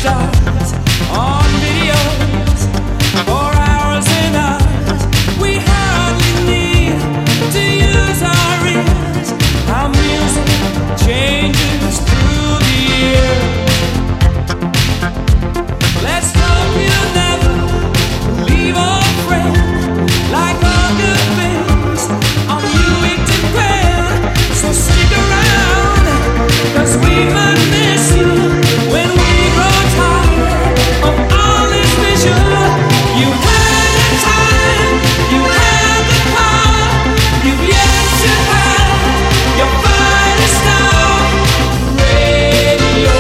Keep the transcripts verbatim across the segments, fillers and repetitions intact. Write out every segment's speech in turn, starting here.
stars on videos for hours and hours. We hardly need to use our ears. Our music changes through the year. Let's hope you never leave our friend like all good things on you it depend. So stick around, cause we might miss you when we grow tired of all this vision. You had the time, you had the power, you've yet to have your finest hour. Radio.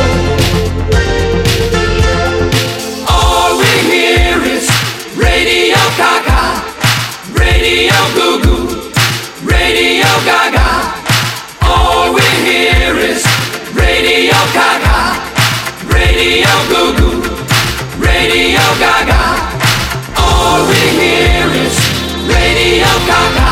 All we hear is Radio Gaga, Radio Goo Goo, Radio Gaga. All we hear is Radio Gaga, Radio Goo Goo, Radio Gaga. All we hear is Radio Gaga.